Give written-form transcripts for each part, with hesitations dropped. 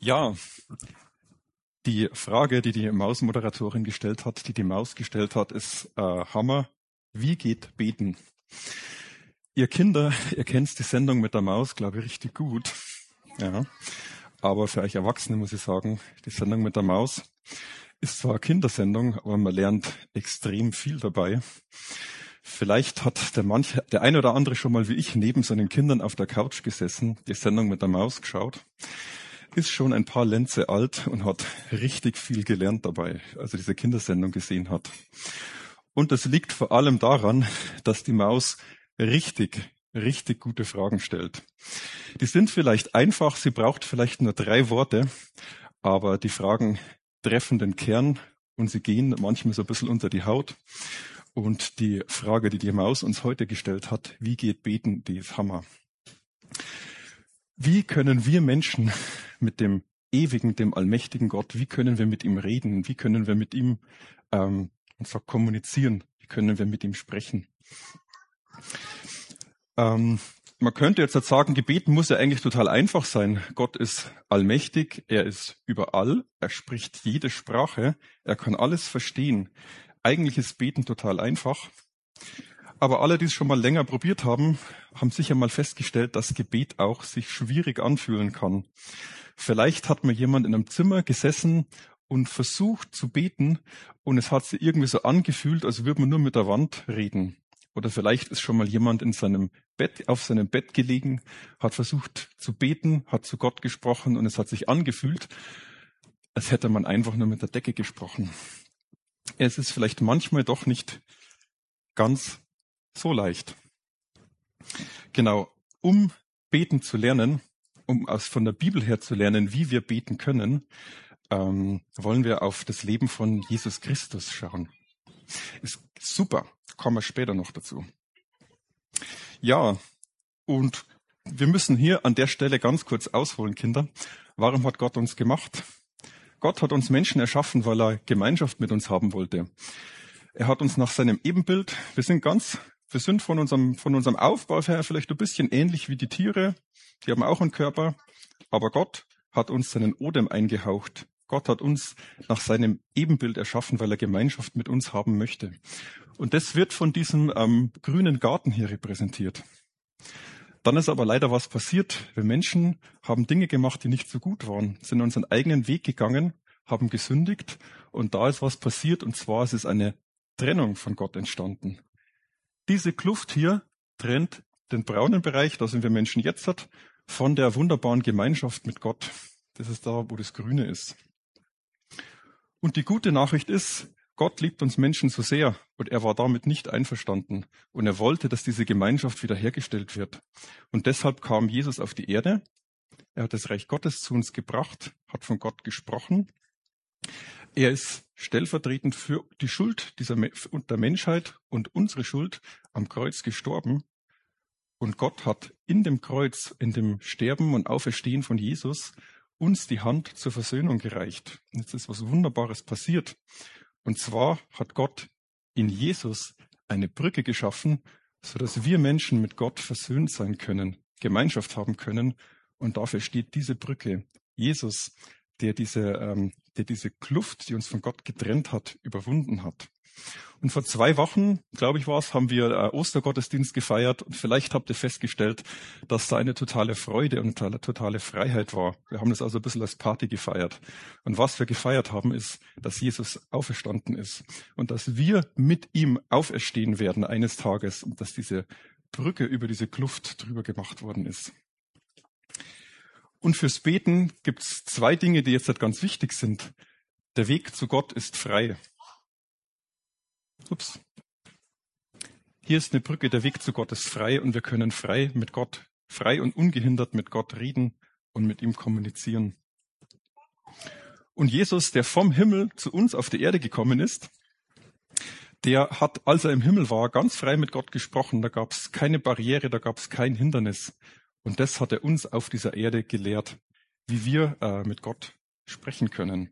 Ja, die Frage, die die Maus-Moderatorin gestellt hat, die Maus gestellt hat, ist Hammer. Wie geht Beten? Ihr Kinder, ihr kennt die Sendung mit der Maus, glaube ich, richtig gut. Ja, aber für euch Erwachsene muss ich sagen, die Sendung mit der Maus ist zwar eine Kindersendung, aber man lernt extrem viel dabei. Vielleicht hat der eine oder andere schon mal wie ich neben seinen Kindern auf der Couch gesessen, die Sendung mit der Maus geschaut, ist schon ein paar Lenze alt und hat richtig viel gelernt dabei, als er diese Kindersendung gesehen hat. Und das liegt vor allem daran, dass die Maus richtig gute Fragen stellt. Die sind vielleicht einfach, sie braucht vielleicht nur 3 Worte, aber die Fragen treffen den Kern und sie gehen manchmal so ein bisschen unter die Haut. Und die Frage, die Maus uns heute gestellt hat, wie geht Beten, die ist Hammer. Wie können wir Menschen mit dem ewigen, dem allmächtigen Gott, wie können wir mit ihm reden? Wie können wir mit ihm kommunizieren? Wie können wir mit ihm sprechen? Man könnte jetzt sagen, Gebeten muss ja eigentlich total einfach sein. Gott ist allmächtig, er ist überall, er spricht jede Sprache, er kann alles verstehen. Eigentlich ist Beten total einfach. Aber alle, die es schon mal länger probiert haben, haben sicher mal festgestellt, dass Gebet auch sich schwierig anfühlen kann. Vielleicht hat mal jemand in einem Zimmer gesessen und versucht zu beten und es hat sich irgendwie so angefühlt, als würde man nur mit der Wand reden. Oder vielleicht ist schon mal jemand auf seinem Bett gelegen, hat versucht zu beten, hat zu Gott gesprochen und es hat sich angefühlt, als hätte man einfach nur mit der Decke gesprochen. Es ist vielleicht manchmal doch nicht ganz so leicht. Genau, um beten zu lernen, von der Bibel her zu lernen, wie wir beten können, wollen wir auf das Leben von Jesus Christus schauen. Ist super, kommen wir später noch dazu. Ja, und wir müssen hier an der Stelle ganz kurz ausholen, Kinder. Warum hat Gott uns gemacht? Gott hat uns Menschen erschaffen, weil er Gemeinschaft mit uns haben wollte. Er hat uns nach seinem Ebenbild, wir sind von unserem Aufbau her vielleicht ein bisschen ähnlich wie die Tiere, die haben auch einen Körper, aber Gott hat uns seinen Odem eingehaucht. Gott hat uns nach seinem Ebenbild erschaffen, weil er Gemeinschaft mit uns haben möchte. Und das wird von diesem grünen Garten hier repräsentiert. Dann ist aber leider was passiert. Wir Menschen haben Dinge gemacht, die nicht so gut waren, sind unseren eigenen Weg gegangen, haben gesündigt und da ist was passiert und zwar ist es eine Trennung von Gott entstanden. Diese Kluft hier trennt den braunen Bereich, da sind wir Menschen jetzt, von der wunderbaren Gemeinschaft mit Gott. Das ist da, wo das Grüne ist. Und die gute Nachricht ist, Gott liebt uns Menschen so sehr und er war damit nicht einverstanden und er wollte, dass diese Gemeinschaft wiederhergestellt wird. Und deshalb kam Jesus auf die Erde, er hat das Reich Gottes zu uns gebracht, hat von Gott gesprochen. Er ist stellvertretend für die Schuld der Menschheit und unsere Schuld am Kreuz gestorben. Und Gott hat in dem Kreuz, in dem Sterben und Auferstehen von Jesus uns die Hand zur Versöhnung gereicht. Und jetzt ist was Wunderbares passiert. Und zwar hat Gott in Jesus eine Brücke geschaffen, sodass wir Menschen mit Gott versöhnt sein können, Gemeinschaft haben können. Und dafür steht diese Brücke. Jesus, der diese Kluft, die uns von Gott getrennt hat, überwunden hat. Und vor 2 Wochen, glaube ich haben wir Ostergottesdienst gefeiert und vielleicht habt ihr festgestellt, dass da eine totale Freude und eine totale Freiheit war. Wir haben das also ein bisschen als Party gefeiert. Und was wir gefeiert haben, ist, dass Jesus auferstanden ist und dass wir mit ihm auferstehen werden eines Tages und dass diese Brücke über diese Kluft drüber gemacht worden ist. Und fürs Beten gibt es 2 Dinge, die jetzt ganz wichtig sind. Der Weg zu Gott ist frei. Hier ist eine Brücke, der Weg zu Gott ist frei und wir können frei und ungehindert mit Gott reden und mit ihm kommunizieren. Und Jesus, der vom Himmel zu uns auf die Erde gekommen ist, der hat, als er im Himmel war, ganz frei mit Gott gesprochen. Da gab es keine Barriere, da gab es kein Hindernis. Und das hat er uns auf dieser Erde gelehrt, wie wir mit Gott sprechen können.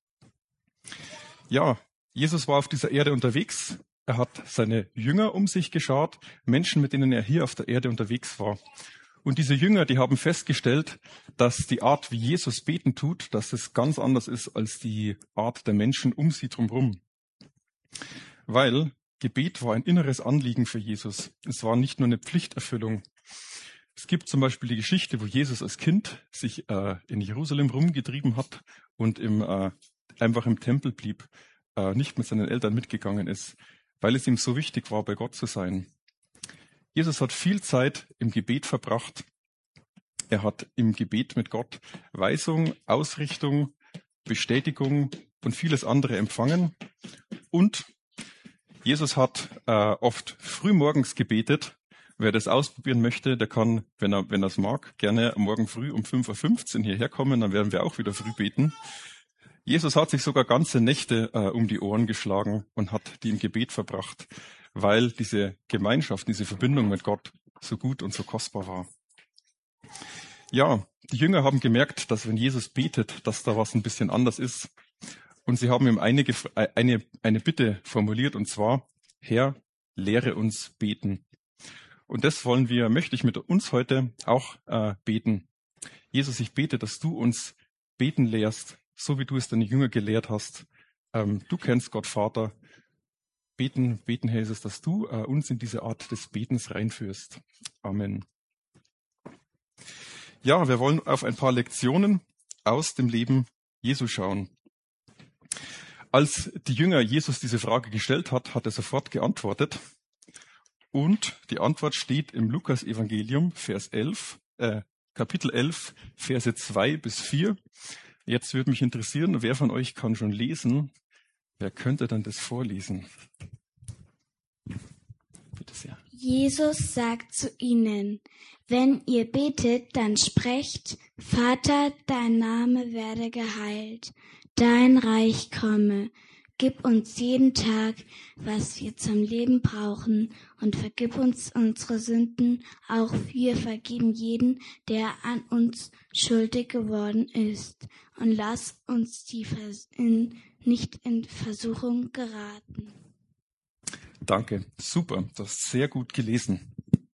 Ja, Jesus war auf dieser Erde unterwegs. Er hat seine Jünger um sich geschaut, Menschen, mit denen er hier auf der Erde unterwegs war. Und diese Jünger, die haben festgestellt, dass die Art, wie Jesus beten tut, dass es ganz anders ist als die Art der Menschen um sie drumherum. Weil Gebet war ein inneres Anliegen für Jesus. Es war nicht nur eine Pflichterfüllung. Es gibt zum Beispiel die Geschichte, wo Jesus als Kind sich in Jerusalem rumgetrieben hat und einfach im Tempel blieb, nicht mit seinen Eltern mitgegangen ist, weil es ihm so wichtig war, bei Gott zu sein. Jesus hat viel Zeit im Gebet verbracht. Er hat im Gebet mit Gott Weisung, Ausrichtung, Bestätigung und vieles andere empfangen. Und Jesus hat oft frühmorgens gebetet. Wer das ausprobieren möchte, der kann, wenn er es mag, gerne morgen früh um 5:15 Uhr hierher kommen, dann werden wir auch wieder früh beten. Jesus hat sich sogar ganze Nächte um die Ohren geschlagen und hat die im Gebet verbracht, weil diese Gemeinschaft, diese Verbindung mit Gott so gut und so kostbar war. Ja, die Jünger haben gemerkt, dass wenn Jesus betet, dass da was ein bisschen anders ist. Und sie haben ihm eine Bitte formuliert, und zwar: Herr, lehre uns beten. Und das möchte ich mit uns heute auch beten. Jesus, ich bete, dass du uns beten lehrst, so wie du es deine Jünger gelehrt hast. Du kennst Gott Vater. Beten, Herr Jesus, dass du uns in diese Art des Betens reinführst. Amen. Ja, wir wollen auf ein paar Lektionen aus dem Leben Jesu schauen. Als die Jünger Jesus diese Frage gestellt hat er sofort geantwortet. Und die Antwort steht im Lukas-Evangelium, Kapitel 11, Verse 2-4. Jetzt würde mich interessieren, wer von euch kann schon lesen? Wer könnte dann das vorlesen? Bitte sehr. Jesus sagt zu ihnen: Wenn ihr betet, dann sprecht: Vater, dein Name werde geheilt, dein Reich komme. Gib uns jeden Tag, was wir zum Leben brauchen, und vergib uns unsere Sünden, auch wir vergeben jeden, der an uns schuldig geworden ist. Und lass uns nicht in Versuchung geraten. Danke, super, du hast sehr gut gelesen.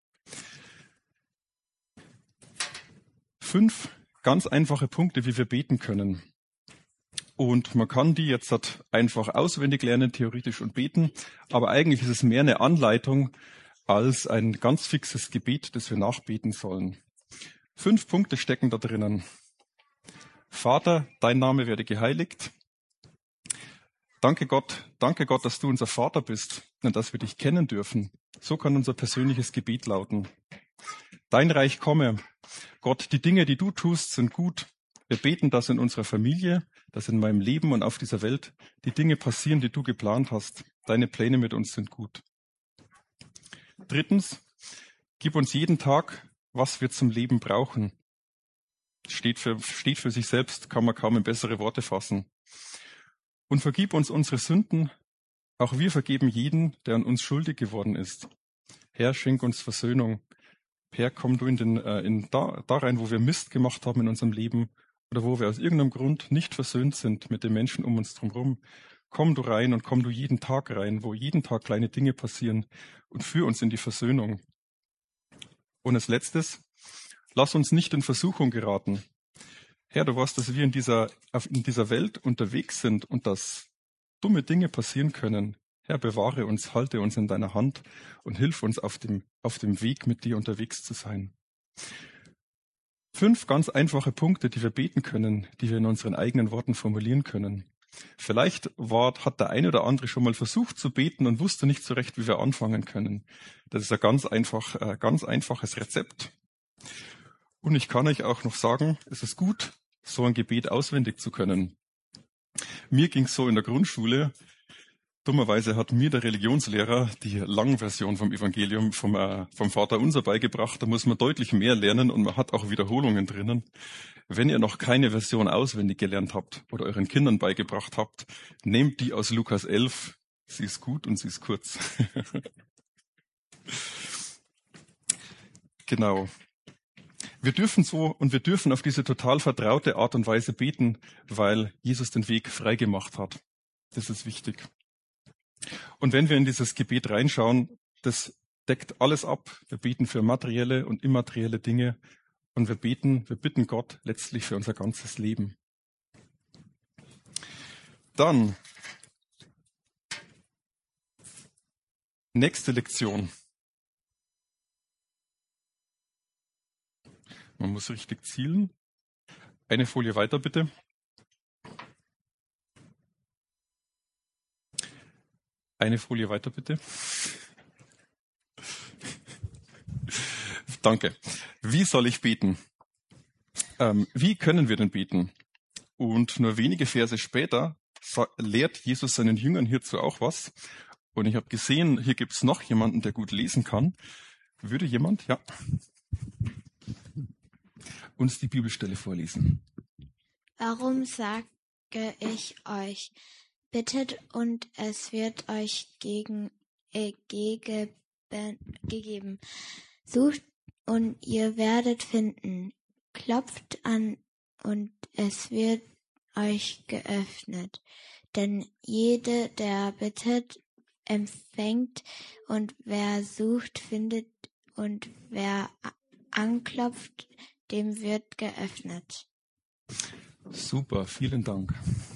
5 ganz einfache Punkte, wie wir beten können. Und man kann die jetzt einfach auswendig lernen, theoretisch, und beten. Aber eigentlich ist es mehr eine Anleitung als ein ganz fixes Gebet, das wir nachbeten sollen. 5 Punkte stecken da drinnen. Vater, dein Name werde geheiligt. Danke Gott, dass du unser Vater bist und dass wir dich kennen dürfen. So kann unser persönliches Gebet lauten. Dein Reich komme. Gott, die Dinge, die du tust, sind gut. Wir beten, dass in unserer Familie, dass in meinem Leben und auf dieser Welt die Dinge passieren, die du geplant hast. Deine Pläne mit uns sind gut. 3. Gib uns jeden Tag, was wir zum Leben brauchen. Steht für sich selbst, kann man kaum in bessere Worte fassen. Und vergib uns unsere Sünden. Auch wir vergeben jeden, der an uns schuldig geworden ist. Herr, schenk uns Versöhnung. Herr, komm du da rein, wo wir Mist gemacht haben in unserem Leben oder wo wir aus irgendeinem Grund nicht versöhnt sind mit den Menschen um uns drumherum. Komm du rein und komm du jeden Tag rein, wo jeden Tag kleine Dinge passieren, und führ uns in die Versöhnung. Und als Letztes, lass uns nicht in Versuchung geraten. Herr, du weißt, dass wir in dieser Welt unterwegs sind und dass dumme Dinge passieren können. Herr, bewahre uns, halte uns in deiner Hand und hilf uns auf dem Weg mit dir unterwegs zu sein. 5 ganz einfache Punkte, die wir beten können, die wir in unseren eigenen Worten formulieren können. Vielleicht hat der eine oder andere schon mal versucht zu beten und wusste nicht so recht, wie wir anfangen können. Das ist ein ganz einfaches Rezept. Und ich kann euch auch noch sagen, es ist gut, so ein Gebet auswendig zu können. Mir ging es so in der Grundschule. Dummerweise hat mir der Religionslehrer die Langversion vom Evangelium vom Vaterunser beigebracht. Da muss man deutlich mehr lernen und man hat auch Wiederholungen drinnen. Wenn ihr noch keine Version auswendig gelernt habt oder euren Kindern beigebracht habt, nehmt die aus Lukas 11. Sie ist gut und sie ist kurz. Genau. Wir dürfen auf diese total vertraute Art und Weise beten, weil Jesus den Weg freigemacht hat. Das ist wichtig. Und wenn wir in dieses Gebet reinschauen, das deckt alles ab. Wir beten für materielle und immaterielle Dinge und wir bitten Gott letztlich für unser ganzes Leben. Dann nächste Lektion. Man muss richtig zielen. Eine Folie weiter, bitte. Eine Folie weiter, bitte. Danke. Wie soll ich beten? Wie können wir denn beten? Und nur wenige Verse später lehrt Jesus seinen Jüngern hierzu auch was. Und ich habe gesehen, hier gibt es noch jemanden, der gut lesen kann. Würde jemand, ja, uns die Bibelstelle vorlesen? Warum sage ich euch, bittet und es wird euch gegeben. Sucht und ihr werdet finden. Klopft an und es wird euch geöffnet. Denn jeder, der bittet, empfängt und wer sucht, findet und wer anklopft, dem wird geöffnet. Super, vielen Dank.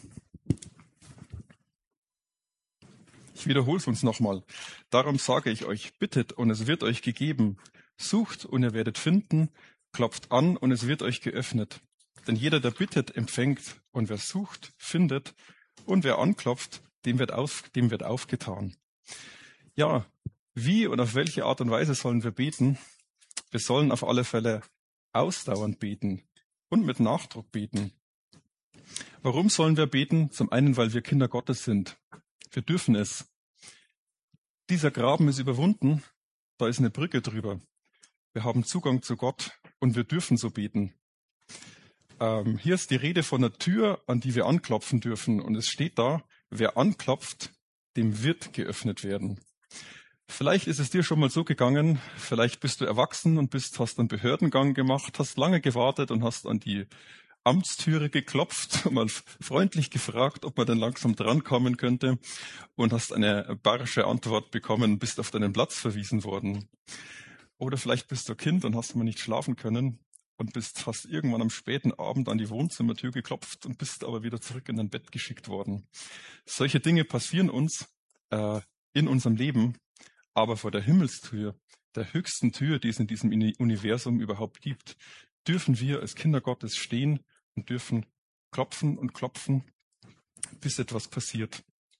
Ich wiederhole es uns nochmal. Darum sage ich euch, bittet und es wird euch gegeben. Sucht und ihr werdet finden. Klopft an und es wird euch geöffnet. Denn jeder, der bittet, empfängt und wer sucht, findet und wer anklopft, dem wird aufgetan. Ja, wie und auf welche Art und Weise sollen wir beten? Wir sollen auf alle Fälle ausdauernd beten und mit Nachdruck beten. Warum sollen wir beten? Zum einen, weil wir Kinder Gottes sind. Wir dürfen es. Dieser Graben ist überwunden, da ist eine Brücke drüber. Wir haben Zugang zu Gott und wir dürfen so beten. Hier ist die Rede von einer Tür, an die wir anklopfen dürfen. Und es steht da, wer anklopft, dem wird geöffnet werden. Vielleicht ist es dir schon mal so gegangen, vielleicht bist du erwachsen und hast einen Behördengang gemacht, hast lange gewartet und hast an die Amtstüre geklopft und mal freundlich gefragt, ob man denn langsam drankommen könnte und hast eine barsche Antwort bekommen, bist auf deinen Platz verwiesen worden. Oder vielleicht bist du Kind und hast mal nicht schlafen können und hast irgendwann am späten Abend an die Wohnzimmertür geklopft und bist aber wieder zurück in dein Bett geschickt worden. Solche Dinge passieren uns in unserem Leben, aber vor der Himmelstür, der höchsten Tür, die es in diesem Universum überhaupt gibt, dürfen wir als Kinder Gottes stehen und dürfen klopfen und klopfen, bis etwas passiert.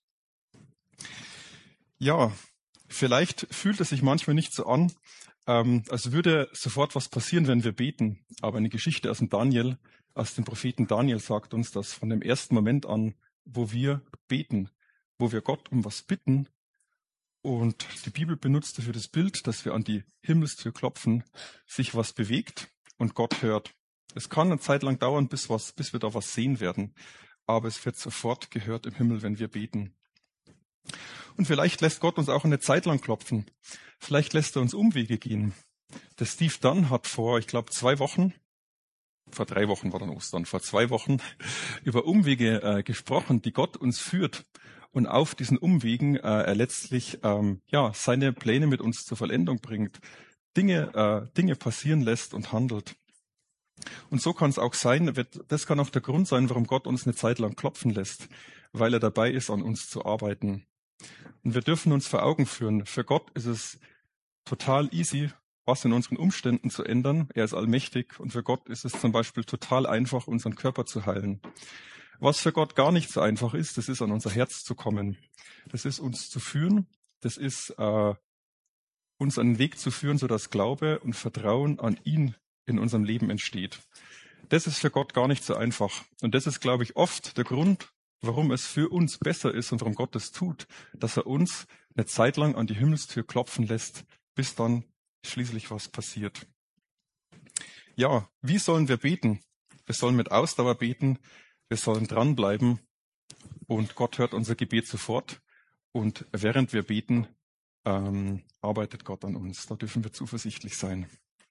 Ja, vielleicht fühlt es sich manchmal nicht so an, als würde sofort was passieren, wenn wir beten. Aber eine Geschichte aus dem Propheten Daniel sagt uns das von dem ersten Moment an, wo wir beten, wo wir Gott um was bitten. Und die Bibel benutzt dafür das Bild, dass wir an die Himmelstür klopfen, sich was bewegt und Gott hört. Es kann eine Zeit lang dauern, bis wir da was sehen werden. Aber es wird sofort gehört im Himmel, wenn wir beten. Und vielleicht lässt Gott uns auch eine Zeit lang klopfen. Vielleicht lässt er uns Umwege gehen. Der Steve Dunn hat vor 3 Wochen war dann Ostern, vor 2 Wochen über Umwege gesprochen, die Gott uns führt. Und auf diesen Umwegen er letztlich seine Pläne mit uns zur Vollendung bringt, Dinge passieren lässt und handelt. Und so kann es auch sein, das kann auch der Grund sein, warum Gott uns eine Zeit lang klopfen lässt, weil er dabei ist, an uns zu arbeiten. Und wir dürfen uns vor Augen führen, für Gott ist es total easy, was in unseren Umständen zu ändern. Er ist allmächtig und für Gott ist es zum Beispiel total einfach, unseren Körper zu heilen. Was für Gott gar nicht so einfach ist, das ist an unser Herz zu kommen. Das ist uns zu führen, das ist uns einen Weg zu führen, sodass Glaube und Vertrauen an ihn in unserem Leben entsteht. Das ist für Gott gar nicht so einfach. Und das ist, glaube ich, oft der Grund, warum es für uns besser ist und warum Gott es tut, dass er uns eine Zeit lang an die Himmelstür klopfen lässt, bis dann schließlich was passiert. Ja, wie sollen wir beten? Wir sollen mit Ausdauer beten, wir sollen dranbleiben und Gott hört unser Gebet sofort. Und während wir beten, arbeitet Gott an uns. Da dürfen wir zuversichtlich sein.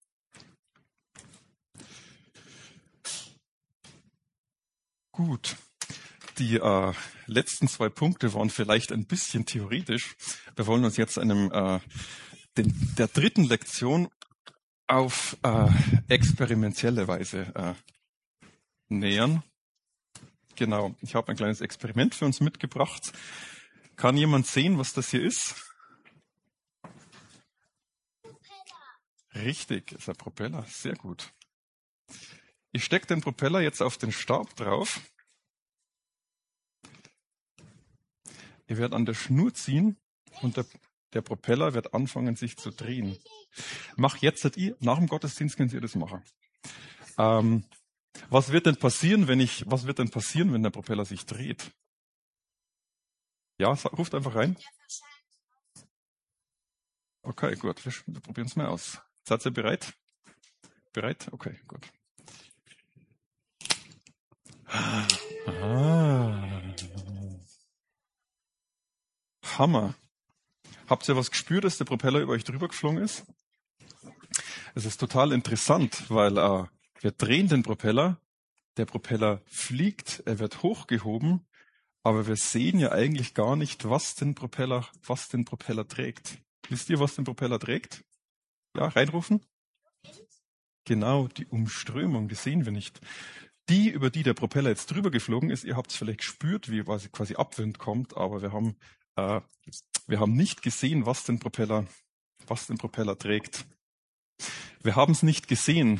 Gut. Die letzten 2 Punkte waren vielleicht ein bisschen theoretisch. Wir wollen uns jetzt einem der dritten Lektion auf experimentelle Weise nähern. Genau, ich habe ein kleines Experiment für uns mitgebracht. Kann jemand sehen, was das hier ist? Richtig, ist ein Propeller, sehr gut. Ich stecke den Propeller jetzt auf den Stab drauf. Ihr werdet an der Schnur ziehen und der Propeller wird anfangen, sich zu drehen. Nach dem Gottesdienst könnt ihr das machen. Was wird denn passieren, wenn der Propeller sich dreht? Ja, ruft einfach rein. Okay, gut, wir probieren es mal aus. Seid ihr bereit? Bereit? Okay, gut. Hammer. Habt ihr was gespürt, dass der Propeller über euch drüber geflogen ist? Es ist total interessant, weil wir drehen den Propeller, der Propeller fliegt, er wird hochgehoben, aber wir sehen ja eigentlich gar nicht, was den Propeller trägt. Wisst ihr, was den Propeller trägt? Ja, reinrufen? Genau, die Umströmung, die sehen wir nicht. Die, über die der Propeller jetzt drüber geflogen ist, ihr habt es vielleicht gespürt, wie quasi Abwind kommt, aber wir haben nicht gesehen, was den Propeller trägt. Wir haben es nicht gesehen.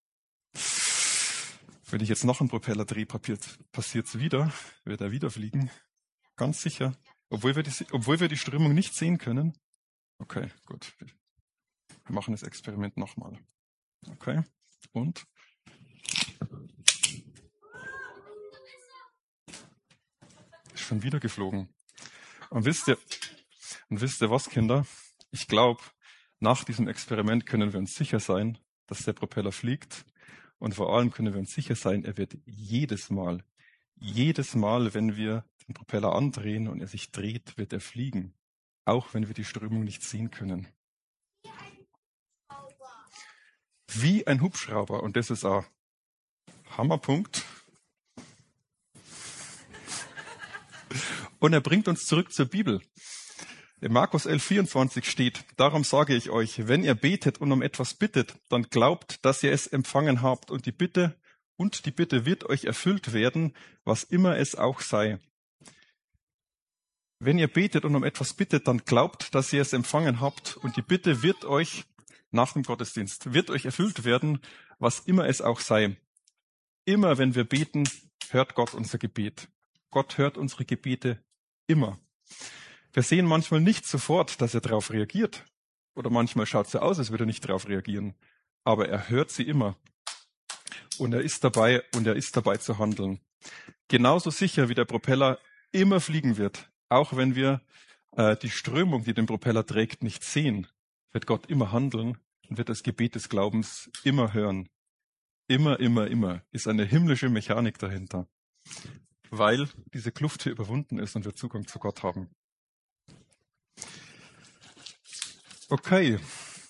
Wenn ich jetzt noch einen Propeller drehe, passiert es wieder. Wird er wieder fliegen? Ganz sicher. Obwohl wir die Strömung nicht sehen können. Okay, gut. Wir machen das Experiment nochmal. Okay. Und? Ist schon wieder geflogen. Und wisst ihr was, Kinder? Ich glaube, nach diesem Experiment können wir uns sicher sein, dass der Propeller fliegt. Und vor allem können wir uns sicher sein, er wird jedes Mal, wenn wir den Propeller andrehen und er sich dreht, wird er fliegen. Auch wenn wir die Strömung nicht sehen können. Wie ein Hubschrauber. Und das ist ein Hammerpunkt. Und er bringt uns zurück zur Bibel. In Markus 11,24 steht, darum sage ich euch, wenn ihr betet und um etwas bittet, dann glaubt, dass ihr es empfangen habt und die Bitte wird euch erfüllt werden, was immer es auch sei. Wenn ihr betet und um etwas bittet, dann glaubt, dass ihr es empfangen habt und die Bitte wird euch nach dem Gottesdienst, wird euch erfüllt werden, was immer es auch sei. Immer wenn wir beten, hört Gott unser Gebet. Gott hört unsere Gebete immer. Wir sehen manchmal nicht sofort, dass er darauf reagiert. Oder manchmal schaut es so aus, als würde er nicht darauf reagieren. Aber er hört sie immer. Und er ist dabei zu handeln. Genauso sicher wie der Propeller immer fliegen wird, auch wenn wir die Strömung, die den Propeller trägt, nicht sehen, wird Gott immer handeln und wird das Gebet des Glaubens immer hören. Immer, immer, immer ist eine himmlische Mechanik dahinter. Weil diese Kluft hier überwunden ist und wir Zugang zu Gott haben. Okay.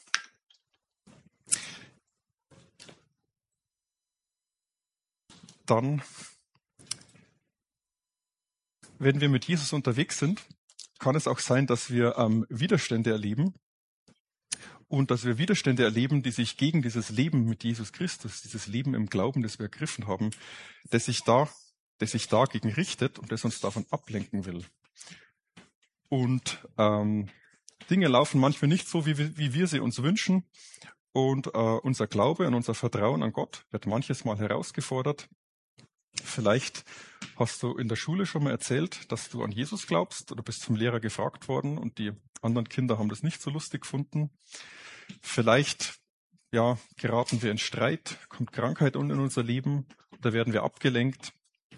Dann, wenn wir mit Jesus unterwegs sind, kann es auch sein, dass wir Widerstände erleben und dass wir Widerstände erleben, die sich gegen dieses Leben mit Jesus Christus, dieses Leben im Glauben, das wir ergriffen haben, das sich dagegen richtet und das uns davon ablenken will. Und Dinge laufen manchmal nicht so, wie wir sie uns wünschen. Und unser Glaube und unser Vertrauen an Gott wird manches Mal herausgefordert. Vielleicht hast du in der Schule schon mal erzählt, dass du an Jesus glaubst oder bist vom Lehrer gefragt worden und die anderen Kinder haben das nicht so lustig gefunden. Vielleicht geraten wir in Streit, kommt Krankheit in unser Leben, da werden wir abgelenkt.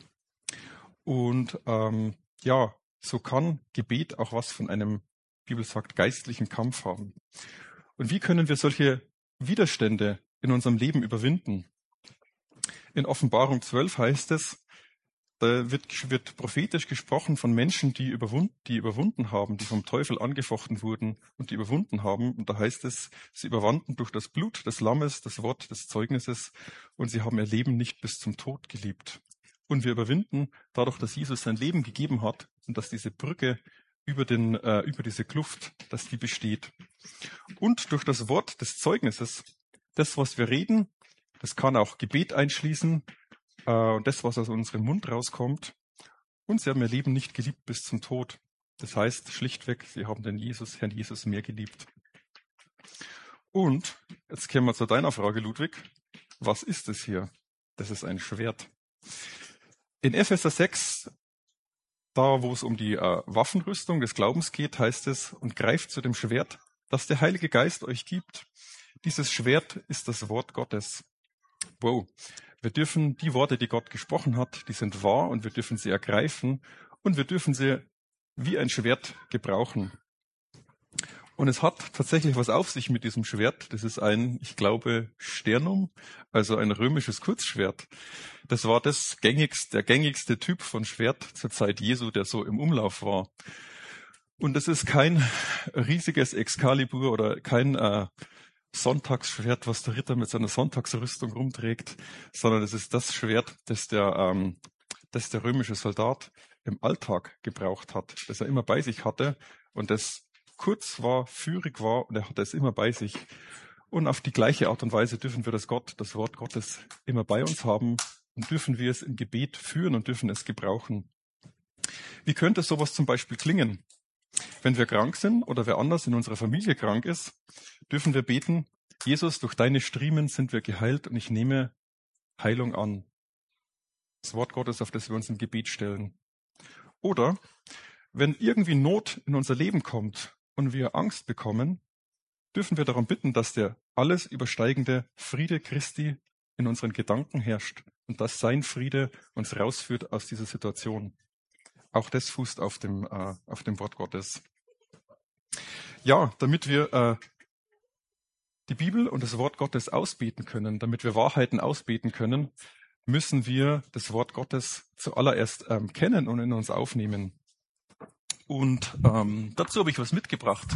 Und so kann Gebet auch was von einem, die Bibel sagt, geistlichen Kampf haben. Und wie können wir solche Widerstände in unserem Leben überwinden? In Offenbarung 12 heißt es, da wird prophetisch gesprochen von Menschen, die überwunden haben, die vom Teufel angefochten wurden und die überwunden haben. Und da heißt es, sie überwanden durch das Blut des Lammes, das Wort des Zeugnisses und sie haben ihr Leben nicht bis zum Tod geliebt. Und wir überwinden dadurch, dass Jesus sein Leben gegeben hat und dass diese Brücke über diese Kluft, dass die besteht. Und durch das Wort des Zeugnisses, das, was wir reden, das kann auch Gebet einschließen, und das, was aus unserem Mund rauskommt. Und sie haben ihr Leben nicht geliebt bis zum Tod. Das heißt schlichtweg, sie haben den Herrn Jesus mehr geliebt. Und jetzt kommen wir zu deiner Frage, Ludwig. Was ist es hier? Das ist ein Schwert. In Epheser 6, da wo es um die Waffenrüstung des Glaubens geht, heißt es, und greift zu dem Schwert, das der Heilige Geist euch gibt. Dieses Schwert ist das Wort Gottes. Wow. Wir dürfen die Worte, die Gott gesprochen hat, die sind wahr und wir dürfen sie ergreifen und wir dürfen sie wie ein Schwert gebrauchen. Und es hat tatsächlich was auf sich mit diesem Schwert. Das ist ein, ich glaube, Sternum, also ein römisches Kurzschwert. Das war der gängigste Typ von Schwert zur Zeit Jesu, der so im Umlauf war. Und es ist kein riesiges Excalibur oder kein Sonntagsschwert, was der Ritter mit seiner Sonntagsrüstung rumträgt, sondern es ist das Schwert, das der römische Soldat im Alltag gebraucht hat, das er immer bei sich hatte und das kurz war, führig war und er hatte es immer bei sich. Und auf die gleiche Art und Weise dürfen wir das Wort Gottes immer bei uns haben und dürfen wir es im Gebet führen und dürfen es gebrauchen. Wie könnte sowas zum Beispiel klingen? Wenn wir krank sind oder wer anders in unserer Familie krank ist, dürfen wir beten, Jesus, durch deine Striemen sind wir geheilt und ich nehme Heilung an. Das Wort Gottes, auf das wir uns im Gebet stellen. Oder wenn irgendwie Not in unser Leben kommt und wir Angst bekommen, dürfen wir darum bitten, dass der alles übersteigende Friede Christi in unseren Gedanken herrscht und dass sein Friede uns rausführt aus dieser Situation. Auch das fußt auf dem Wort Gottes. Ja, damit wir die Bibel und das Wort Gottes ausbeten können, damit wir Wahrheiten ausbeten können, müssen wir das Wort Gottes zuallererst kennen und in uns aufnehmen. Und dazu habe ich was mitgebracht.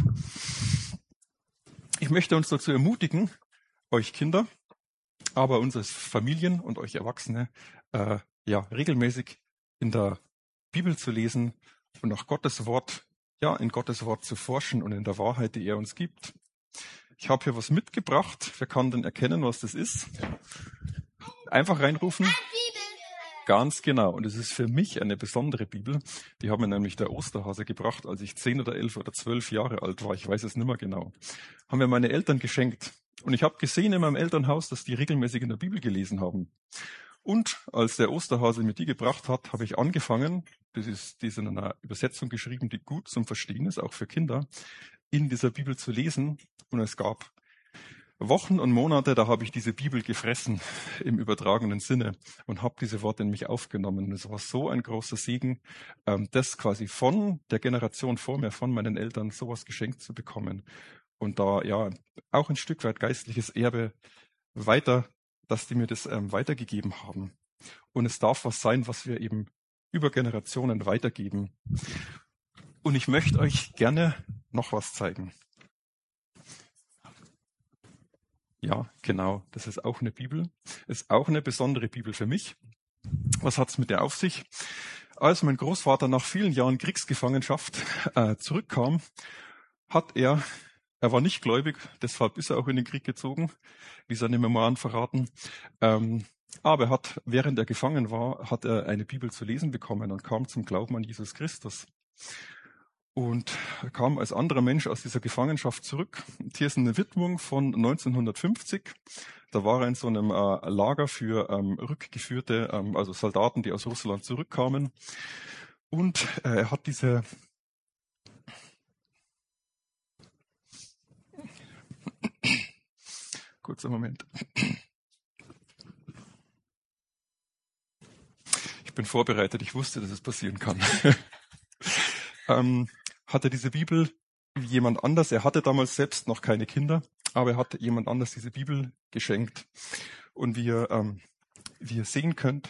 Ich möchte uns dazu ermutigen, euch Kinder, aber uns als Familien und euch Erwachsene, regelmäßig in der Bibel zu lesen und nach Gottes Wort, in Gottes Wort zu forschen und in der Wahrheit, die er uns gibt. Ich habe hier was mitgebracht. Wer kann denn erkennen, was das ist? Einfach reinrufen. Ganz genau. Und es ist für mich eine besondere Bibel. Die hat mir nämlich der Osterhase gebracht, als ich 10 oder 11 oder 12 Jahre alt war. Ich weiß es nicht mehr genau. Haben mir meine Eltern geschenkt. Und ich habe gesehen in meinem Elternhaus, dass die regelmäßig in der Bibel gelesen haben. Und als der Osterhase mir die gebracht hat, habe ich angefangen, die ist in einer Übersetzung geschrieben, die gut zum Verstehen ist, auch für Kinder, in dieser Bibel zu lesen. Und es gab Wochen und Monate, da habe ich diese Bibel gefressen im übertragenen Sinne und habe diese Worte in mich aufgenommen. Und es war so ein großer Segen, das quasi von der Generation vor mir, von meinen Eltern, sowas geschenkt zu bekommen. Und da auch ein Stück weit geistliches Erbe weiter, dass die mir das weitergegeben haben. Und es darf was sein, was wir eben über Generationen weitergeben. Und ich möchte euch gerne noch was zeigen. Ja, genau, das ist auch eine Bibel. Ist auch eine besondere Bibel für mich. Was hat's mit der auf sich? Als mein Großvater nach vielen Jahren Kriegsgefangenschaft zurückkam, er war nicht gläubig, deshalb ist er auch in den Krieg gezogen, wie seine Memoiren verraten. Aber während er gefangen war, hat er eine Bibel zu lesen bekommen und kam zum Glauben an Jesus Christus. Und er kam als anderer Mensch aus dieser Gefangenschaft zurück. Und hier ist eine Widmung von 1950. Da war er in so einem Lager für rückgeführte, also Soldaten, die aus Russland zurückkamen. Und er hat diese kurzer Moment. Ich bin vorbereitet, ich wusste, dass es passieren kann. Hatte diese Bibel wie jemand anders, er hatte damals selbst noch keine Kinder, aber er hat jemand anders diese Bibel geschenkt. Und wie ihr sehen könnt,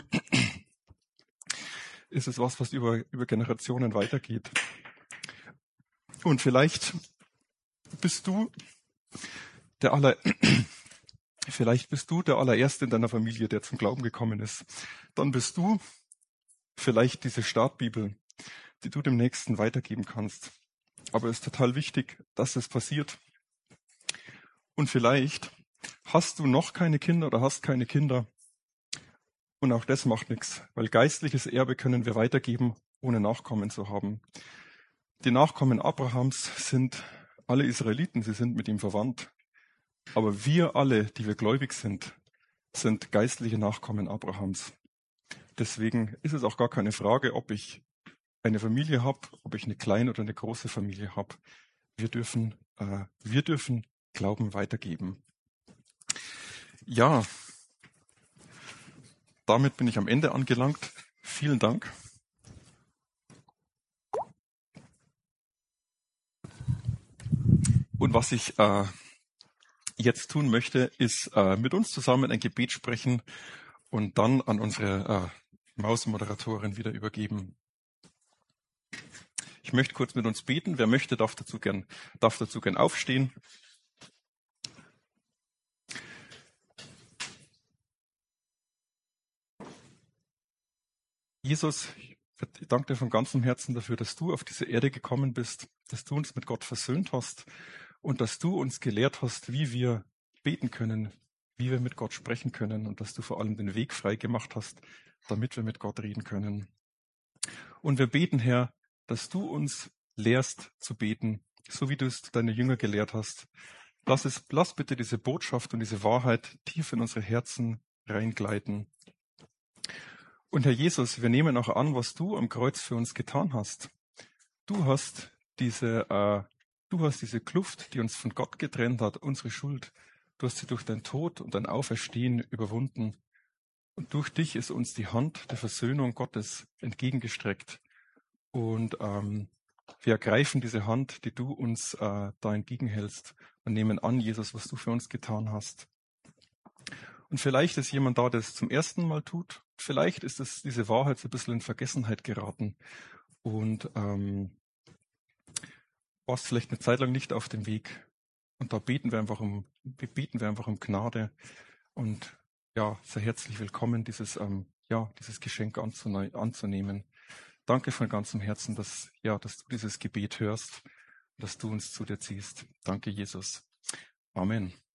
ist es was über Generationen weitergeht. Und vielleicht bist du der allererste in deiner Familie, der zum Glauben gekommen ist. Dann bist du vielleicht diese Startbibel, die du dem Nächsten weitergeben kannst. Aber es ist total wichtig, dass es passiert. Und vielleicht hast du noch keine Kinder oder hast keine Kinder. Und auch das macht nichts, weil geistliches Erbe können wir weitergeben, ohne Nachkommen zu haben. Die Nachkommen Abrahams sind alle Israeliten, sie sind mit ihm verwandt. Aber wir alle, die wir gläubig sind, sind geistliche Nachkommen Abrahams. Deswegen ist es auch gar keine Frage, ob ich eine Familie habe, ob ich eine kleine oder eine große Familie habe. Wir dürfen Glauben weitergeben. Ja, damit bin ich am Ende angelangt. Vielen Dank. Und was ich jetzt tun möchte, ist mit uns zusammen ein Gebet sprechen und dann an unsere Mausmoderatorin wieder übergeben. Ich möchte kurz mit uns beten. Wer möchte, darf dazu gern aufstehen. Jesus, ich danke dir von ganzem Herzen dafür, dass du auf diese Erde gekommen bist, dass du uns mit Gott versöhnt hast und dass du uns gelehrt hast, wie wir beten können, wie wir mit Gott sprechen können und dass du vor allem den Weg frei gemacht hast, damit wir mit Gott reden können. Und wir beten, Herr, dass du uns lehrst zu beten, so wie du es deine Jünger gelehrt hast. Lass bitte diese Botschaft und diese Wahrheit tief in unsere Herzen reingleiten. Und Herr Jesus, wir nehmen auch an, was du am Kreuz für uns getan hast. Du hast diese Kluft, die uns von Gott getrennt hat, unsere Schuld. Du hast sie durch dein Tod und dein Auferstehen überwunden. Und durch dich ist uns die Hand der Versöhnung Gottes entgegengestreckt. Und wir ergreifen diese Hand, die du uns da entgegenhältst und nehmen an, Jesus, was du für uns getan hast. Und vielleicht ist jemand da, der es zum ersten Mal tut. Vielleicht ist diese Wahrheit so ein bisschen in Vergessenheit geraten und warst vielleicht eine Zeit lang nicht auf dem Weg. Und da beten wir einfach um Gnade und ja, sehr herzlich willkommen, dieses Geschenk anzunehmen. Danke von ganzem Herzen, dass du dieses Gebet hörst, dass du uns zu dir ziehst. Danke, Jesus. Amen.